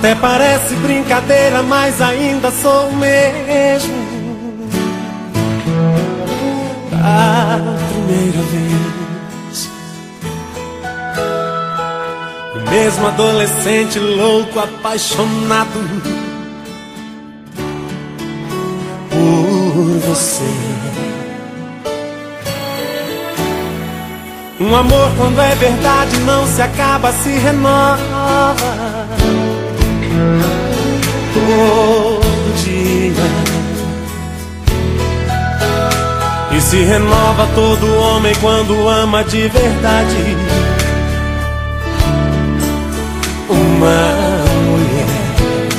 Até parece brincadeira, mas ainda sou o mesmo da primeira vez. O mesmo adolescente louco, apaixonado por você. Um amor, quando é verdade, não se acaba, se renova todo dia. E se renova todo homem quando ama de verdade uma mulher.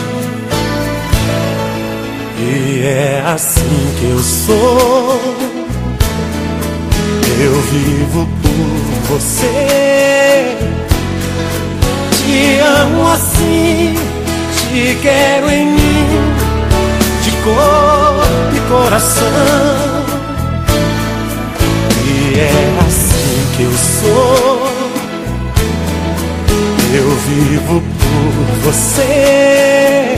E é assim que eu sou. Eu vivo por você. Te amo assim, te quero em mim, de corpo e coração. E é assim que eu sou. Eu vivo por você.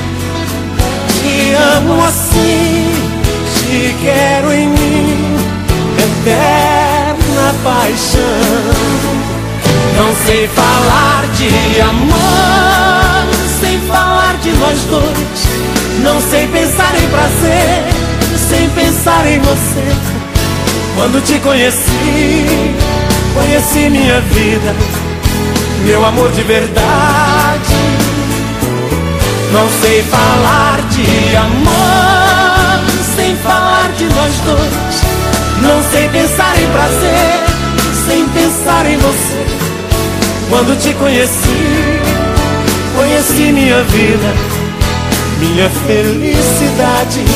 Te amo assim, te quero em mim, eterna paixão. Não sei falar de amor sem falar de nós dois. Não sei pensar em prazer sem pensar em você. Quando te conheci, conheci minha vida, meu amor de verdade. Não sei falar de amor sem falar de nós dois. Não sei pensar em prazer sem pensar em você. Quando te conheci, conheci minha vida, minha felicidade.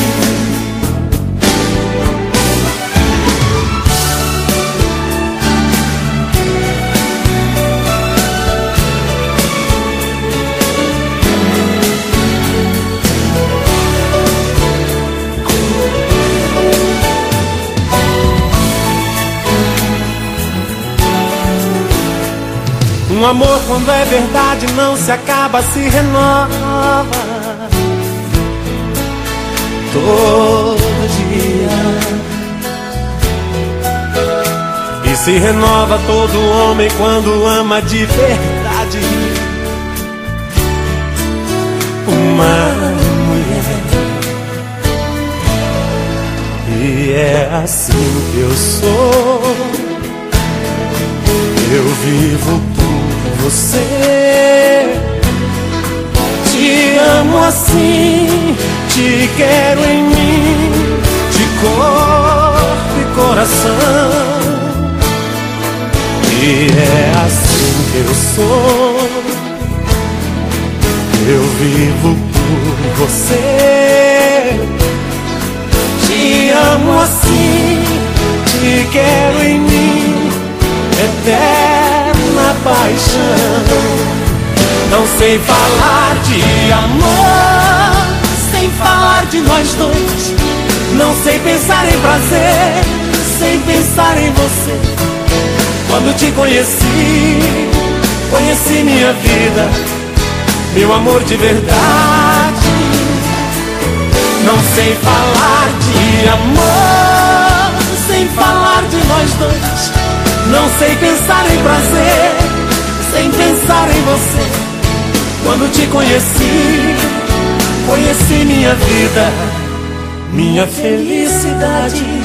Um amor, quando é verdade, não se acaba, se renova todo dia. E se renova todo homem quando ama de verdade uma mulher. E é assim que eu sou. Eu vivo por você. Te amo assim, te quero em mim, de corpo e coração. E é assim que eu sou. Eu vivo por você. Te amo assim, te quero em mim, eterna paixão. Não sei falar de amor sem falar de nós dois. Não sei pensar em prazer sem pensar em você. Quando te conheci, conheci minha vida, meu amor de verdade. Não sei falar de amor sem falar de nós dois. Não sei pensar em prazer sem pensar em você. Quando te conheci, conheci minha vida, minha felicidade.